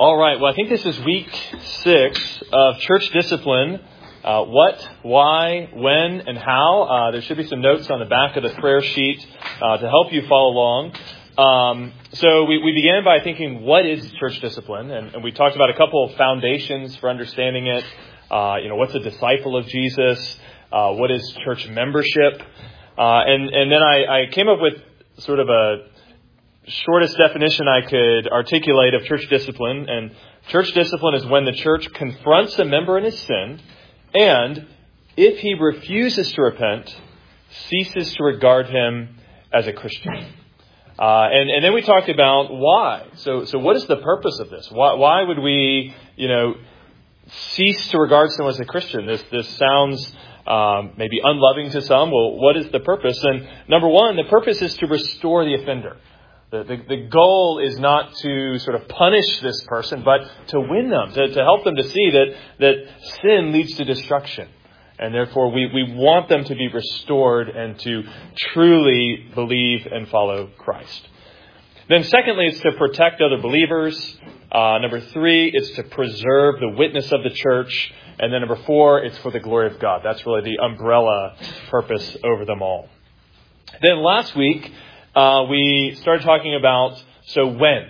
All right. Well, I think this is week 6 of church discipline. What, why, when, and how. There should be some notes on the back of the prayer sheet to help you follow along. So we began by thinking, what is church discipline? And we talked about a couple of foundations for understanding it. What's a disciple of Jesus? What is church membership? And then I came up with sort of a shortest definition I could articulate of church discipline. And church discipline is when the church confronts a member in his sin and, if he refuses to repent, ceases to regard him as a Christian. And then we talked about why. So what is the purpose of this? Why would we, cease to regard someone as a Christian? This sounds maybe unloving to some. Well, what is the purpose? And number one, the purpose is to restore the offender. The goal is not to sort of punish this person, but to win them, to help them to see that sin leads to destruction. And therefore, we want them to be restored and to truly believe and follow Christ. Then secondly, it's to protect other believers. Number 3, it's to preserve the witness of the church. And then number 4, it's for the glory of God. That's really the umbrella purpose over them all. Then last week, we started talking about, so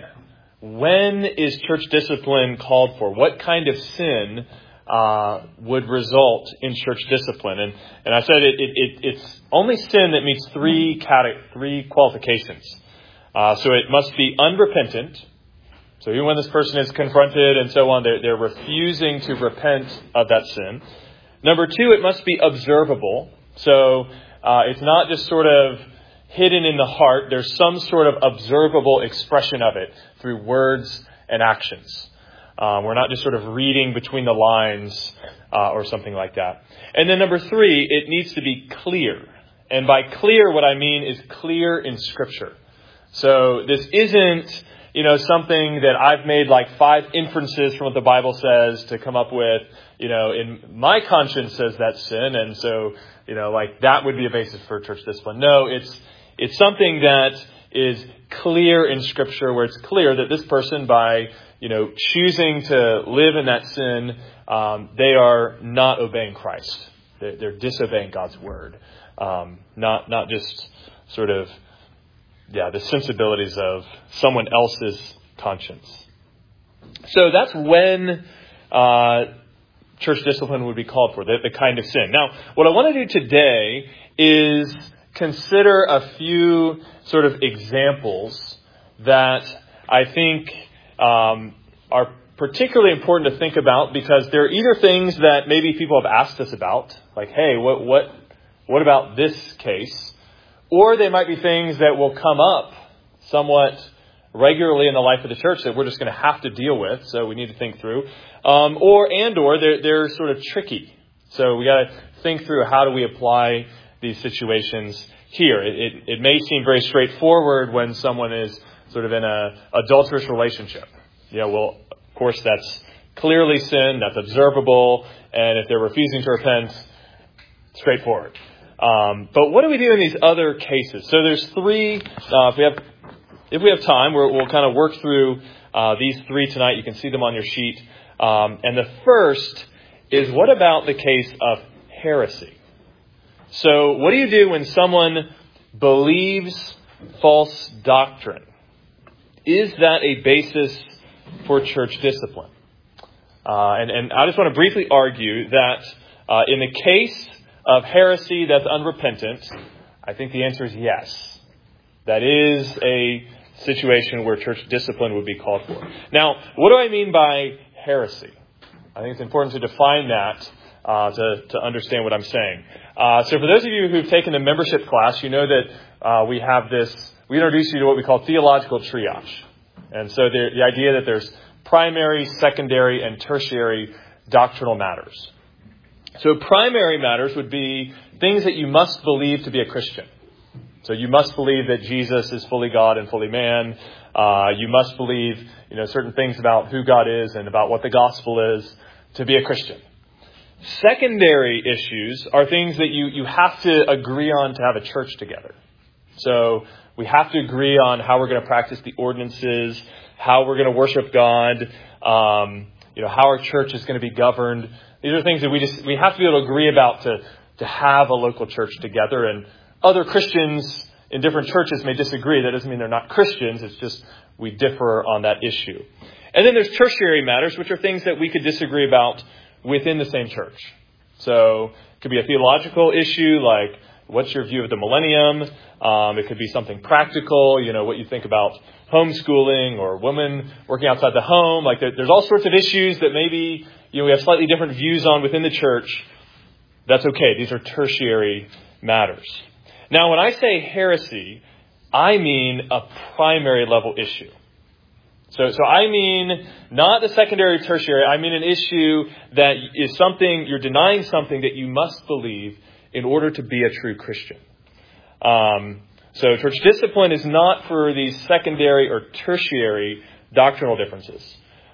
when is church discipline called for? What kind of sin would result in church discipline? And I said it's only sin that meets three qualifications. So it must be unrepentant. So even when this person is confronted and so on, they're refusing to repent of that sin. Number 2, it must be observable. So it's not just sort of hidden in the heart. There's some sort of observable expression of it through words and actions. We're not just sort of reading between the lines or something like that. And then number 3, it needs to be clear. And by clear, what I mean is clear in Scripture. So this isn't, something that I've made like 5 inferences from what the Bible says to come up with, in my conscience says that's sin. And so, that would be a basis for church discipline. No, it's something that is clear in Scripture, where it's clear that this person, by choosing to live in that sin, they are not obeying Christ. They're disobeying God's word, not just sort of the sensibilities of someone else's conscience. So that's when church discipline would be called for, the kind of sin. Now, what I want to do today is consider a few sort of examples that I think are particularly important to think about, because they're either things that maybe people have asked us about, like, hey, what about this case? Or they might be things that will come up somewhat regularly in the life of the church that we're just going to have to deal with, so we need to think through. Or they're sort of tricky. So we got to think through, how do we apply these situations here? It may seem very straightforward when someone is sort of in an adulterous relationship. Well, of course, that's clearly sin, that's observable, and if they're refusing to repent, straightforward. But what do we do in these other cases? So there's 3. If we have time, we'll kind of work through these 3 tonight. You can see them on your sheet. And the first is, what about the case of heresy? So what do you do when someone believes false doctrine? Is that a basis for church discipline? And I just want to briefly argue that in the case of heresy that's unrepentant, I think the answer is yes. That is a situation where church discipline would be called for. Now, what do I mean by heresy? I think it's important to define that to understand what I'm saying. So for those of you who've taken the membership class, you know that we introduce you to what we call theological triage. And so the idea that there's primary, secondary, and tertiary doctrinal matters. So primary matters would be things that you must believe to be a Christian. So you must believe that Jesus is fully God and fully man. You must believe, certain things about who God is and about what the gospel is to be a Christian. Secondary issues are things that you have to agree on to have a church together. So we have to agree on how we're going to practice the ordinances, how we're going to worship God, how our church is going to be governed. These are things that we have to be able to agree about to have a local church together. And other Christians in different churches may disagree. That doesn't mean they're not Christians. It's just we differ on that issue. And then there's tertiary matters, which are things that we could disagree about within the same church. So it could be a theological issue like, what's your view of the millennium? It could be something practical, what you think about homeschooling or women working outside the home. Like there's all sorts of issues that maybe we have slightly different views on within the church. That's okay. These are tertiary matters. Now, when I say heresy, I mean a primary level issue. So I mean not the secondary, tertiary. I mean an issue that is something, you're denying something that you must believe in order to be a true Christian. So church discipline is not for these secondary or tertiary doctrinal differences.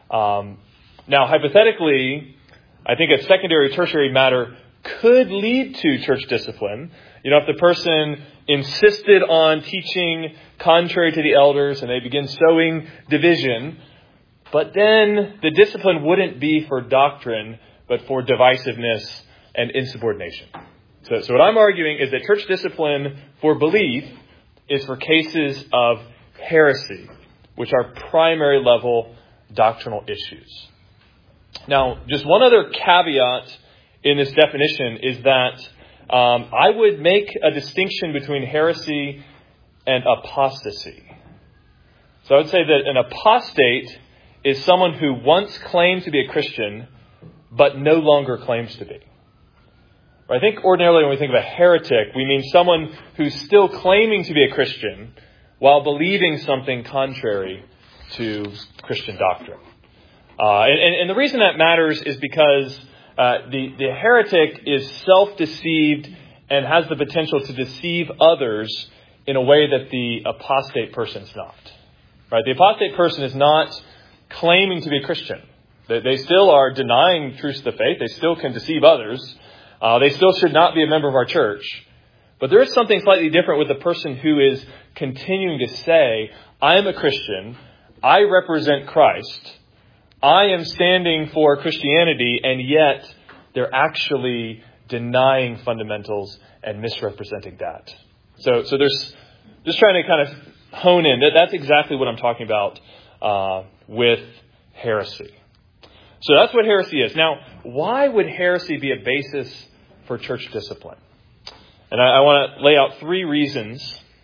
Now, hypothetically, I think a secondary, tertiary matter could lead to church discipline. If the person insisted on teaching contrary to the elders and they begin sowing division, but then the discipline wouldn't be for doctrine, but for divisiveness and insubordination. So what I'm arguing is that church discipline for belief is for cases of heresy, which are primary level doctrinal issues. Now, just one other caveat in this definition is that I would make a distinction between heresy and apostasy. So I would say that an apostate is someone who once claimed to be a Christian, but no longer claims to be. I think ordinarily when we think of a heretic, we mean someone who's still claiming to be a Christian while believing something contrary to Christian doctrine. And the reason that matters is because the heretic is self-deceived and has the potential to deceive others in a way that the apostate person is not. Right? The apostate person is not claiming to be a Christian. They still are denying truths of the faith. They still can deceive others. They still should not be a member of our church. But there is something slightly different with the person who is continuing to say, I am a Christian. I represent Christ. I am standing for Christianity, and yet they're actually denying fundamentals and misrepresenting that. So there's just trying to kind of hone in. That's exactly what I'm talking about with heresy. So that's what heresy is. Now, why would heresy be a basis for church discipline? And I want to lay out 3 reasons.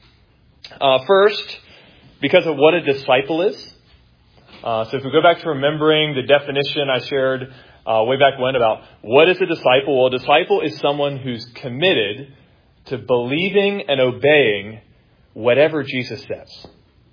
First, because of what a disciple is. So if we go back to remembering the definition I shared way back when about what is a disciple? Well, a disciple is someone who's committed to believing and obeying whatever Jesus says.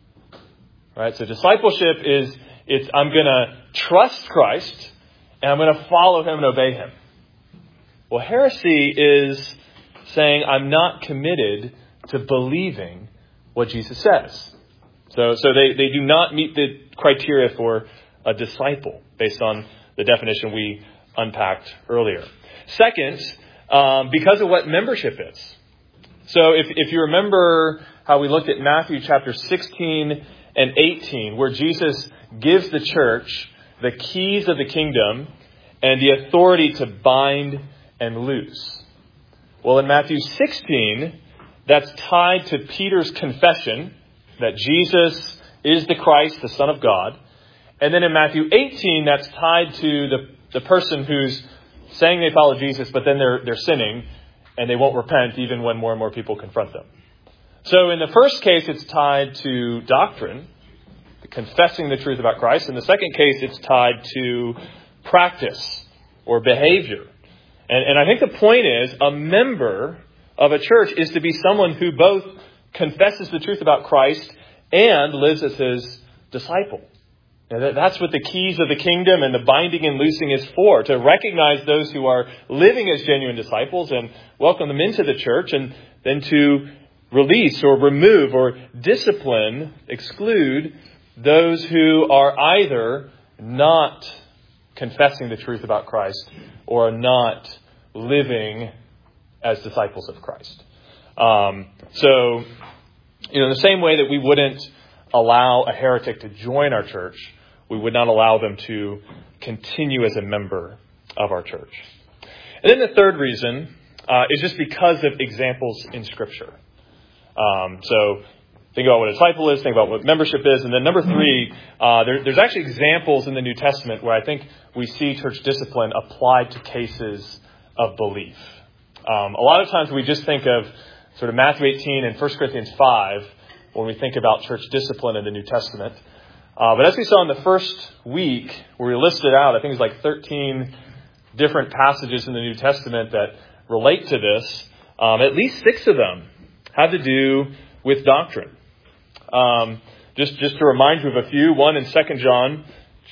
Right? So discipleship is, I'm going to trust Christ and I'm going to follow him and obey him. Well, heresy is saying I'm not committed to believing what Jesus says. So they do not meet the criteria for a disciple based on the definition we unpacked earlier. Second, because of what membership is. So if you remember how we looked at Matthew chapter 16 and 18, where Jesus gives the church the keys of the kingdom and the authority to bind and loose. Well, in Matthew 16, that's tied to Peter's confession that Jesus is the Christ, the Son of God. And then in Matthew 18, that's tied to the person who's saying they follow Jesus, but then they're sinning and they won't repent even when more and more people confront them. So in the first case, it's tied to doctrine, confessing the truth about Christ. In the second case, it's tied to practice or behavior. And I think the point is a member of a church is to be someone who both confesses the truth about Christ and lives as his disciple. And that's what the keys of the kingdom and the binding and loosing is for, to recognize those who are living as genuine disciples and welcome them into the church, and then to release or remove or discipline, exclude those who are either not confessing the truth about Christ or are not living as disciples of Christ. So In the same way that we wouldn't allow a heretic to join our church, we would not allow them to continue as a member of our church. And then the third reason is just because of examples in Scripture. So think about what a disciple is, think about what membership is. And then number three, there's actually examples in the New Testament where I think we see church discipline applied to cases of belief. A lot of times we just think of sort of Matthew 18 and 1 Corinthians 5 when we think about church discipline in the New Testament. But as we saw in the first week, where we listed out, I think it's like 13 different passages in the New Testament that relate to this. At least 6 of them have to do with doctrine. Just to remind you of a few. One in 2 John,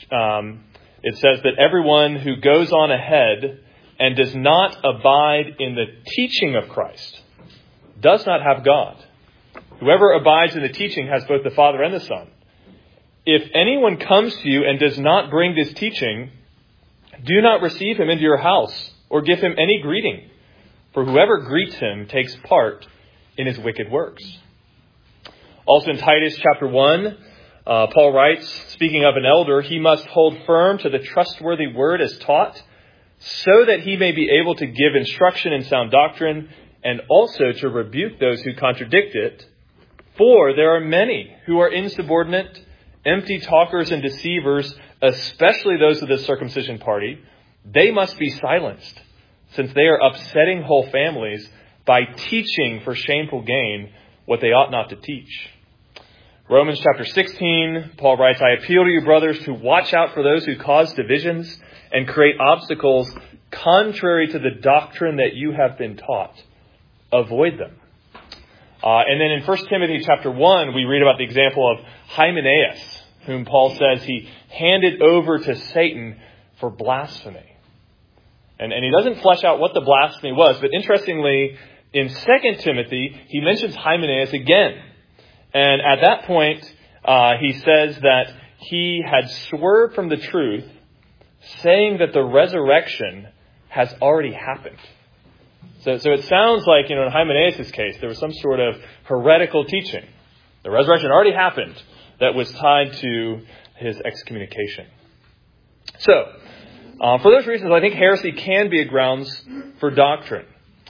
it says that everyone who goes on ahead and does not abide in the teaching of Christ does not have God. Whoever abides in the teaching has both the Father and the Son. If anyone comes to you and does not bring this teaching, do not receive him into your house or give him any greeting. For whoever greets him takes part in his wicked works. Also in Titus chapter 1, Paul writes, speaking of an elder, he must hold firm to the trustworthy word as taught, so that he may be able to give instruction in sound doctrine and also to rebuke those who contradict it. For there are many who are insubordinate, empty talkers and deceivers, especially those of the circumcision party. They must be silenced, since they are upsetting whole families by teaching for shameful gain what they ought not to teach. Romans chapter 16, Paul writes, I appeal to you, brothers, to watch out for those who cause divisions and create obstacles contrary to the doctrine that you have been taught. Avoid them. And then in 1 Timothy chapter 1, we read about the example of Hymenaeus, whom Paul says he handed over to Satan for blasphemy. And he doesn't flesh out what the blasphemy was, but interestingly, in 2 Timothy, he mentions Hymenaeus again. And at that point, he says that he had swerved from the truth, saying that the resurrection has already happened. So it sounds like, in Hymenaeus' case, there was some sort of heretical teaching. The resurrection already happened that was tied to his excommunication. So, for those reasons, I think heresy can be a grounds for doctrine.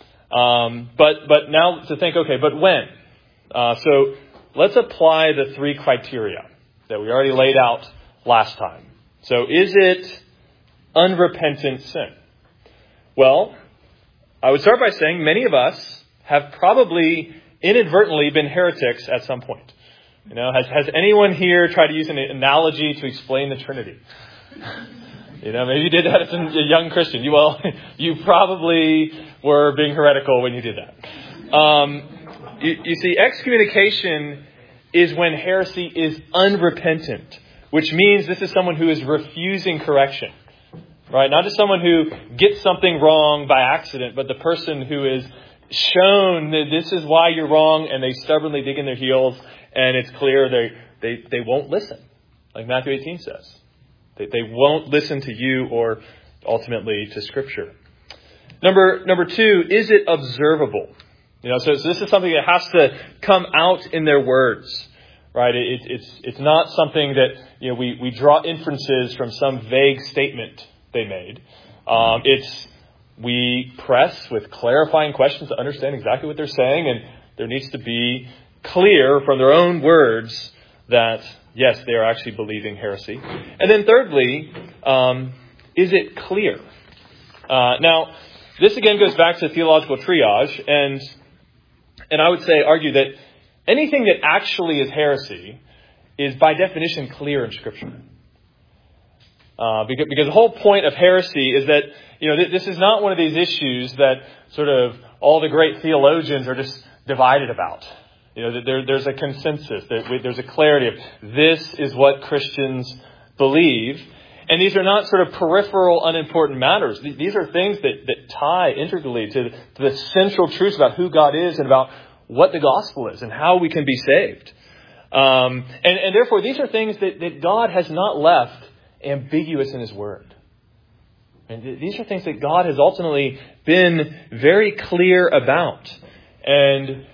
But now to think, okay, but when? So let's apply the 3 criteria that we already laid out last time. So is it unrepentant sin? Well, I would start by saying many of us have probably inadvertently been heretics at some point. Has anyone here tried to use an analogy to explain the Trinity? Maybe you did that as a young Christian. You probably were being heretical when you did that. You see, excommunication is when heresy is unrepentant, which means this is someone who is refusing correction. Right? Not just someone who gets something wrong by accident, but the person who is shown that this is why you're wrong, and they stubbornly dig in their heels, and it's clear they won't listen. Like Matthew 18 says. They won't listen to you or ultimately to Scripture. Number 2, is it observable? So this is something that has to come out in their words. Right? It's not something that we draw inferences from some vague statement they made. We press with clarifying questions to understand exactly what they're saying, and there needs to be clear from their own words that, yes, they are actually believing heresy. And then thirdly, is it clear? Now, this again goes back to theological triage, and I would argue that anything that actually is heresy is by definition clear in Scripture. Because the whole point of heresy is that, this is not one of these issues that sort of all the great theologians are just divided about. There's a consensus. There's a clarity of this is what Christians believe. And these are not sort of peripheral, unimportant matters. These are things that tie integrally to the central truths about who God is and about what the gospel is and how we can be saved. And therefore, these are things that God has not left ambiguous in His Word. And these are things that God has ultimately been very clear about. And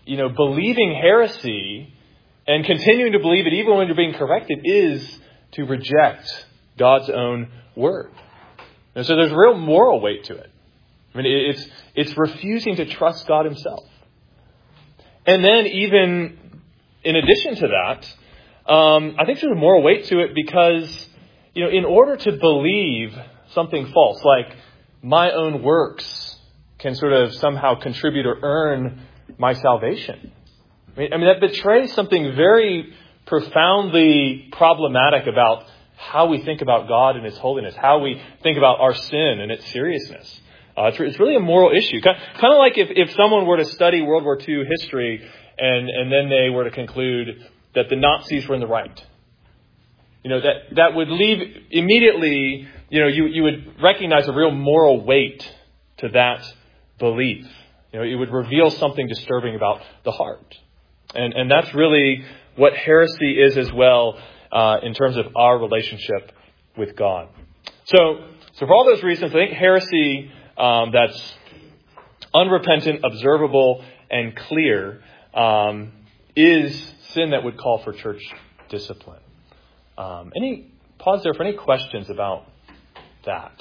believing heresy and continuing to believe it even when you're being corrected is to reject God's own word. And so there's real moral weight to it. I mean, it's refusing to trust God himself. And then even in addition to that, I think there's a moral weight to it because, in order to believe something false, like my own works can sort of somehow contribute or earn my salvation. I mean, that betrays something very profoundly problematic about how we think about God and his holiness, how we think about our sin and its seriousness. It's really a moral issue. Kind of like if someone were to study World War II history and then they were to conclude that the Nazis were in the right. That would leave immediately, you would recognize a real moral weight to that belief. It would reveal something disturbing about the heart. And that's really what heresy is as well in terms of our relationship with God. So for all those reasons, I think heresy that's unrepentant, observable, and clear is sin that would call for church discipline. Any pause there for any questions about that?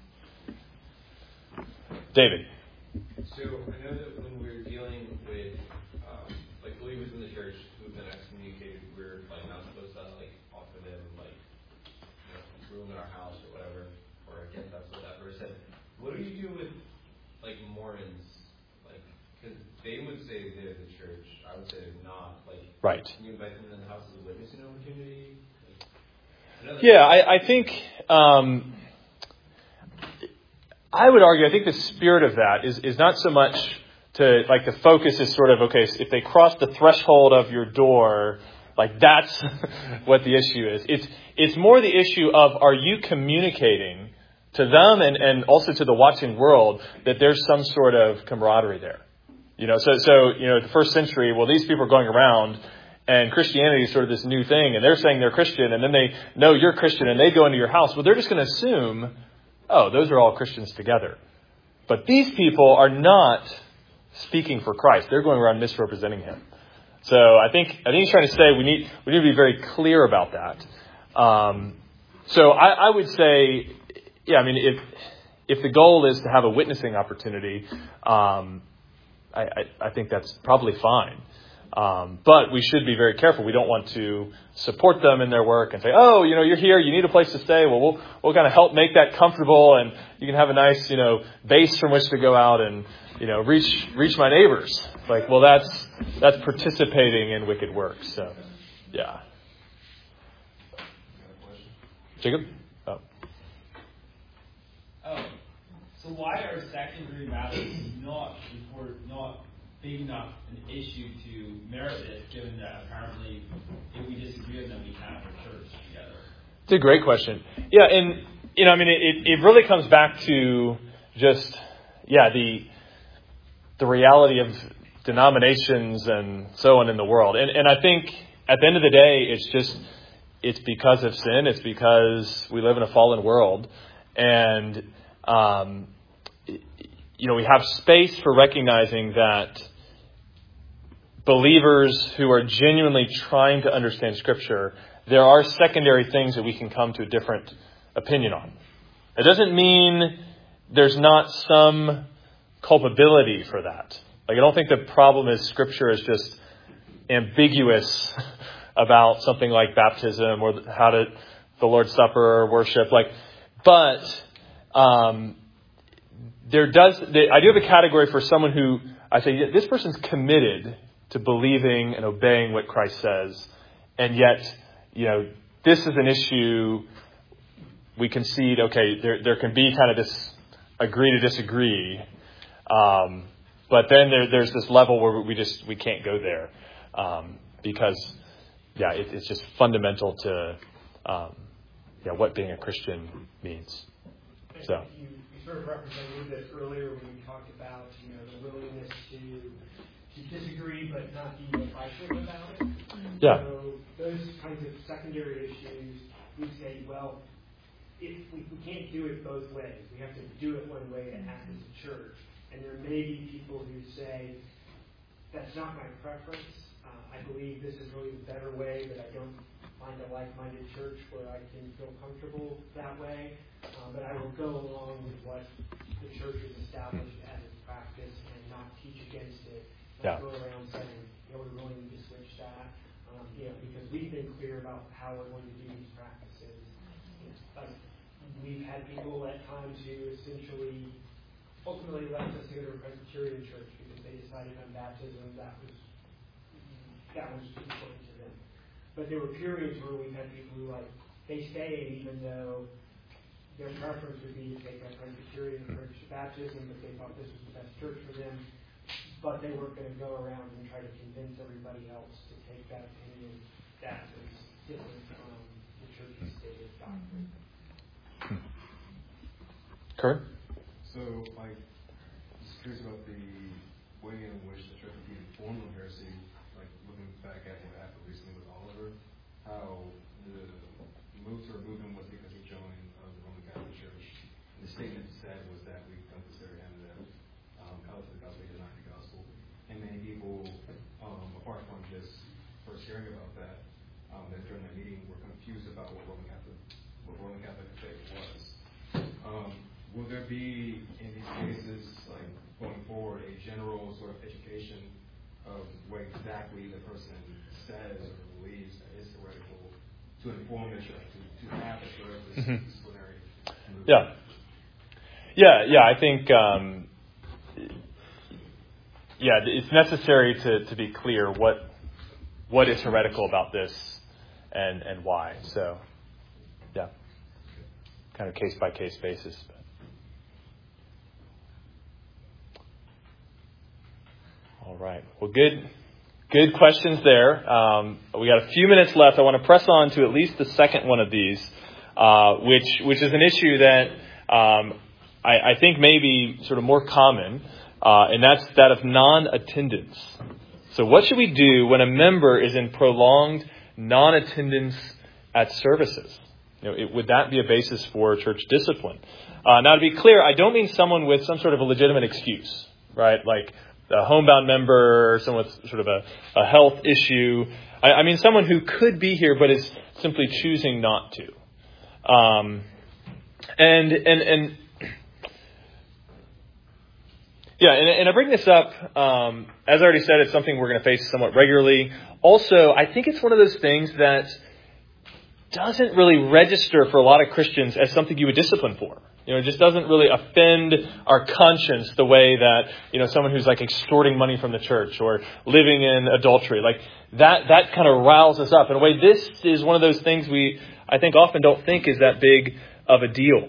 David. So I know that when we're dealing with believers in the church who've been excommunicated, we're not supposed to offer them room in our house or whatever, or I guess that's what that verse said. What do you do with Mormons? Because they would say they're the church, I would say they're not. Right. Can you invite them in the house as a witnessing opportunity? Yeah, I think I would argue, I think the spirit of that is not so much to, the focus is sort of, okay, so if they cross the threshold of your door, that's what the issue is. It's more the issue of, are you communicating to them and also to the watching world that there's some sort of camaraderie there? So the first century, these people are going around and Christianity is sort of this new thing and they're saying they're Christian and then they know you're Christian and they go into your house. Well, they're just going to assume, oh, those are all Christians together. But these people are not speaking for Christ. They're going around misrepresenting him. So I think he's trying to say we need to be very clear about that. So I would say, if the goal is to have a witnessing opportunity, I think that's probably fine. But we should be very careful. We don't want to support them in their work and say, oh, you're here, you need a place to stay. Well, we'll kind of help make that comfortable and you can have a nice, base from which to go out and, reach my neighbors. That's participating in wicked works. So, yeah. Jacob? Oh. So why are secondary matters not big enough an issue to merit this, given that apparently if we disagree with them, we can't have a church together? It's a great question. Yeah, and it really comes back to just the reality of denominations and so on in the world. And I think at the end of the day, it's because of sin. It's because we live in a fallen world, and we have space for recognizing that believers who are genuinely trying to understand Scripture, there are secondary things that we can come to a different opinion on. It doesn't mean there's not some culpability for that. I don't think the problem is Scripture is just ambiguous about something like baptism or how to the Lord's Supper or worship. But I do have a category for someone who I say, this person's committed to believing and obeying what Christ says. And yet, this is an issue we concede, okay, there can be kind of this agree to disagree. But then there's this level where we can't go there. Because, it's just fundamental to, what being a Christian means. So. You sort of represented this earlier when you talked about, the willingness to disagree but not be divisive about it. Yeah. So those kinds of secondary issues, we say, well, if we can't do it both ways. We have to do it one way to act as a church. And there may be people who say, That's not my preference. I believe this is really the better way, but I don't find a like-minded church where I can feel comfortable that way. But I will go along with what the church has established as its practice and not teach against it. Not go around saying, we really need to switch that. Because we've been clear about how we're going to do these practices. We've had people at times who essentially ultimately left us to go to a Presbyterian church because they decided on baptism that was too important to them. But there were periods where we've had people who they stayed even though their preference would be to take a Presbyterian church to baptism, but they thought this was the best church for them. But they weren't going to go around and try to convince everybody else to take that opinion that was different from the church's stated doctrine. Kurt? So, just curious about the way in which the church would be informed on heresy, looking back at what happened recently with Oliver, how the move to remove him was because he joined the Roman Catholic Church. And the statement said was that we don't consider him the call to the gospel, he denied the gospel. And many people, apart from just first hearing about that during that meeting, were confused about what Roman Catholic faith was. Will there be, in these cases, going forward, a general sort of education of what exactly the person says or believes that is heretical to inform the church, to have a sort of disciplinary movement? Yeah. I think, it's necessary to be clear what is heretical about this and why. So, kind of case by case basis. All right. Well, good questions there. We got a few minutes left. I want to press on to at least the second one of these, which is an issue that I think may be sort of more common, and that's that of non-attendance. So what should we do when a member is in prolonged non-attendance at services? Would that be a basis for church discipline? Now, to be clear, I don't mean someone with some sort of a legitimate excuse, right? Like a homebound member or someone with sort of a health issue. I mean someone who could be here but is simply choosing not to. And I bring this up, as I already said, it's something we're going to face somewhat regularly. Also, I think it's one of those things that doesn't really register for a lot of Christians as something you would discipline for. It just doesn't really offend our conscience the way that, someone who's extorting money from the church or living in adultery, that kind of riles us up. In a way, this is one of those things I think often don't think is that big of a deal.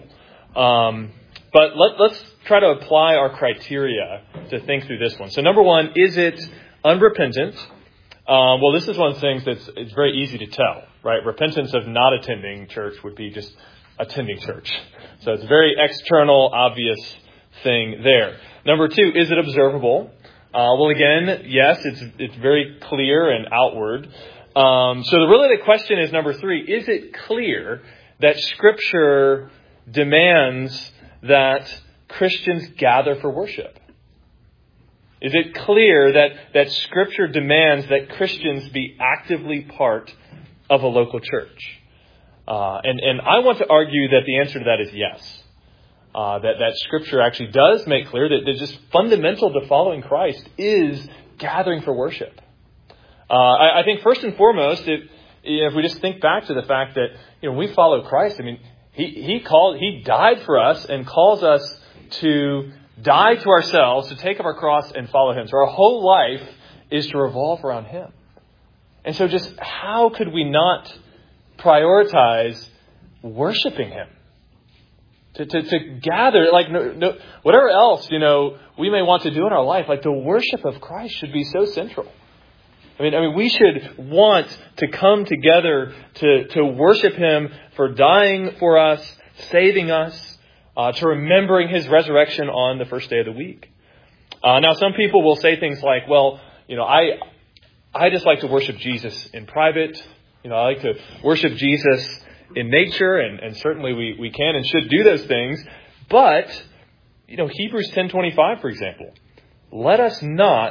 But let's try to apply our criteria to think through this one. So number one, is it unrepentant? Well, this is one of the things it's very easy to tell, right? Repentance of not attending church would be just attending church. So it's a very external, obvious thing there. Number two, is it observable? Well, again, yes, it's very clear and outward. So the question is number three, is it clear that Scripture demands that Christians gather for worship? Is it clear that Scripture demands that Christians be actively part of a local church? And I want to argue that the answer to that is yes. That Scripture actually does make clear that just fundamental to following Christ is gathering for worship. I think first and foremost, if we just think back to the fact that we follow Christ, I mean, He died for us and calls us to die to ourselves, to take up our cross and follow Him. So our whole life is to revolve around Him. And so just how could we not prioritize worshiping Him? To gather, whatever else, we may want to do in our life, the worship of Christ should be so central. I mean, we should want to come together to worship Him for dying for us, saving us, to remembering His resurrection on the first day of the week. Now, some people will say things like, well, I just like to worship Jesus in private. I like to worship Jesus in nature, and certainly we can and should do those things. But, Hebrews 10:25, for example, let us not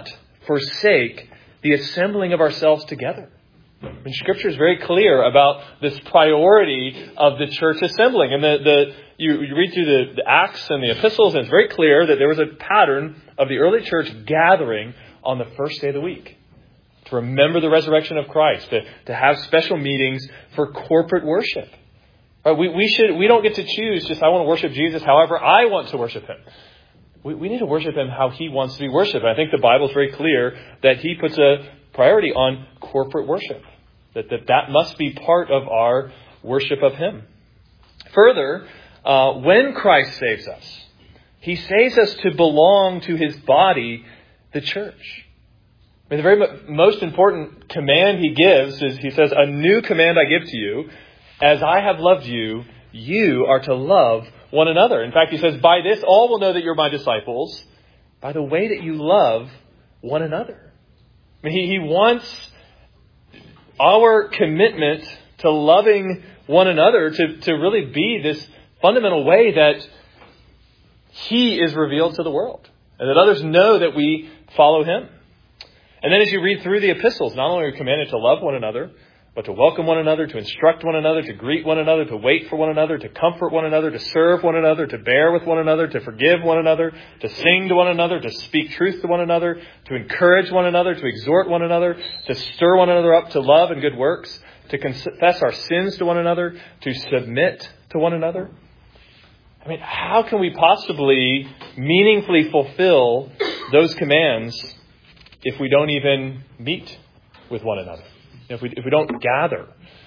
forsake the assembling of ourselves together. And Scripture is very clear about this priority of the church assembling. And you read through the Acts and the epistles, and it's very clear that there was a pattern of the early church gathering on the first day of the week to remember the resurrection of Christ, to have special meetings for corporate worship. Right? We don't get to choose just I want to worship Jesus however I want to worship Him. We need to worship Him how He wants to be worshipped. And I think the Bible is very clear that He puts a priority on corporate worship. That must be part of our worship of Him. Further, when Christ saves us, He saves us to belong to His body, the church. I mean, the very most important command He gives is, He says, "A new command I give to you, as I have loved you, you are to love one another." In fact, He says, "By this all will know that you're my disciples, by the way that you love one another." I mean, He wants our commitment to loving one another to really be this fundamental way that He is revealed to the world, and that others know that we follow Him. And then as you read through the epistles, not only are we commanded to love one another, but to welcome one another, to instruct one another, to greet one another, to wait for one another, to comfort one another, to serve one another, to bear with one another, to forgive one another, to sing to one another, to speak truth to one another, to encourage one another, to exhort one another, to stir one another up to love and good works, to confess our sins to one another, to submit to one another. I mean, how can we possibly meaningfully fulfill those commands if we don't even meet with one another? If we don't gather?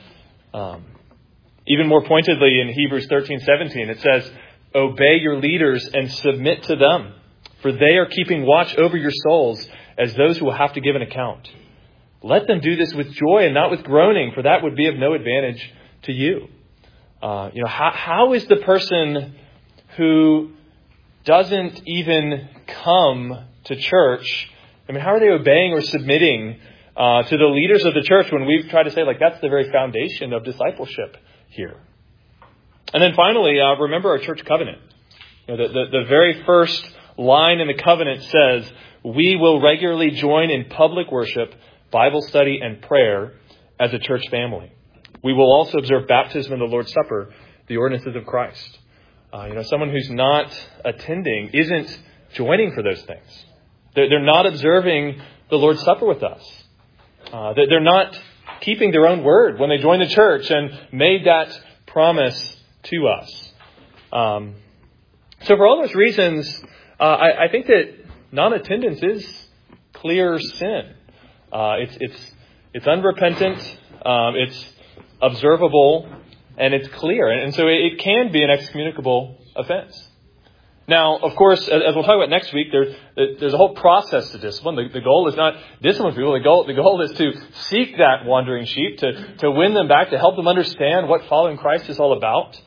Even more pointedly in Hebrews 13:17, it says, "Obey your leaders and submit to them, for they are keeping watch over your souls as those who will have to give an account. Let them do this with joy and not with groaning, for that would be of no advantage to you." How is the person who doesn't even come to church, how are they obeying or submitting to the leaders of the church when we've tried to say, that's the very foundation of discipleship here? And then finally, remember our church covenant. The very first line in the covenant says, "We will regularly join in public worship, Bible study, and prayer as a church family. We will also observe baptism and the Lord's Supper, the ordinances of Christ." Someone who's not attending isn't joining for those things. They're not observing the Lord's Supper with us. They're not keeping their own word when they join the church and made that promise to us. So for all those reasons, I think that non-attendance is clear sin. It's unrepentant, it's observable, and it's clear. And so it can be an excommunicable offense. Now, of course, as we'll talk about next week, there's a whole process to discipline. The goal is not discipline people. The goal is to seek that wandering sheep, to win them back, to help them understand what following Christ is all about.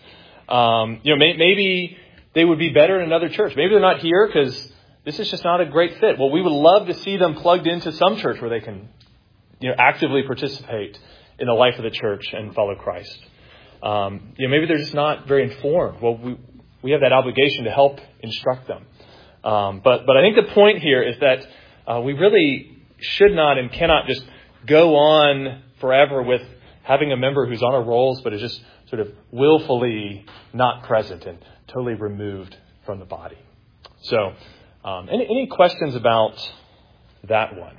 Maybe they would be better in another church. Maybe they're not here because this is just not a great fit. Well, we would love to see them plugged into some church where they can, actively participate in the life of the church and follow Christ. Maybe they're just not very informed. Well, we have that obligation to help instruct them. But I think the point here is that we really should not and cannot just go on forever with having a member who's on our rolls but is just sort of willfully not present and totally removed from the body. So any questions about that one?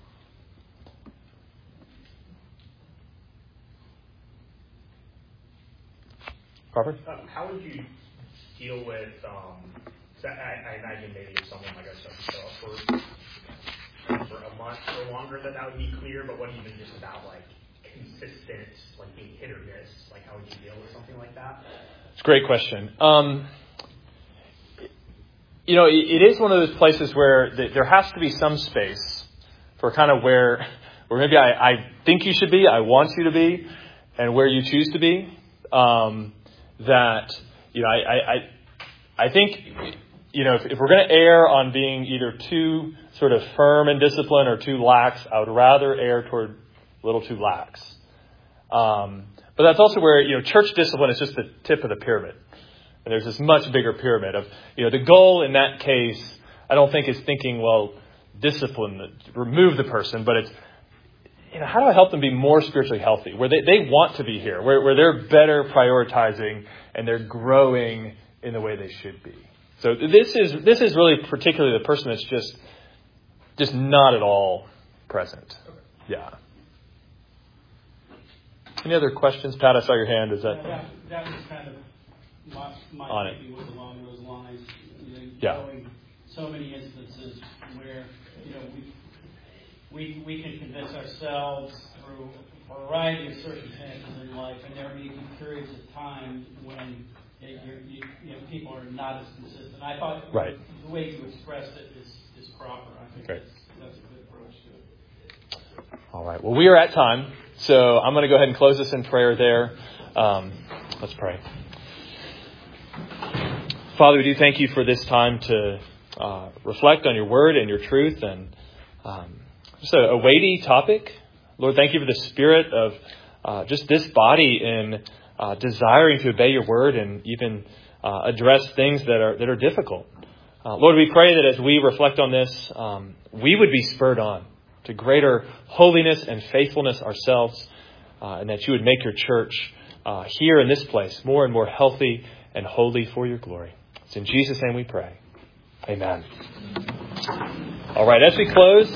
Robert? How would you deal with, I imagine maybe if someone like us doesn't show up for a month or longer, that would be clear, but what even just about consistent, being hit or miss, how would you deal with something like that? It's a great question. It is one of those places where there has to be some space for kind of where maybe I think you should be, I want you to be, and where you choose to be. I think, if we're going to err on being either too sort of firm in discipline or too lax, I would rather err toward a little too lax. But that's also where, church discipline is just the tip of the pyramid. And there's this much bigger pyramid of, the goal in that case, I don't think is thinking, well, discipline, remove the person, but it's, how do I help them be more spiritually healthy, where they want to be here, where they're better prioritizing and they're growing in the way they should be. So this is really particularly the person that's just not at all present. Yeah. Any other questions? Pat, I saw your hand. Is that that was kind of my on thinking was along those lines. Yeah. Knowing so many instances where we can convince ourselves through a variety of circumstances in life, and there may be periods of time when people are not as consistent. I thought the way you expressed it is proper. I think that's a good approach to it. All right. Well, we are at time, so I'm going to go ahead and close this in prayer there. Let's pray. Father, we do thank you for this time to reflect on your word and your truth, and just a weighty topic. Lord, thank you for the spirit of just this body in desiring to obey your word and even address things that are difficult. Lord, we pray that as we reflect on this, we would be spurred on to greater holiness and faithfulness ourselves, and that you would make your church here in this place more and more healthy and holy for your glory. It's in Jesus' name we pray. Amen. All right, as we close,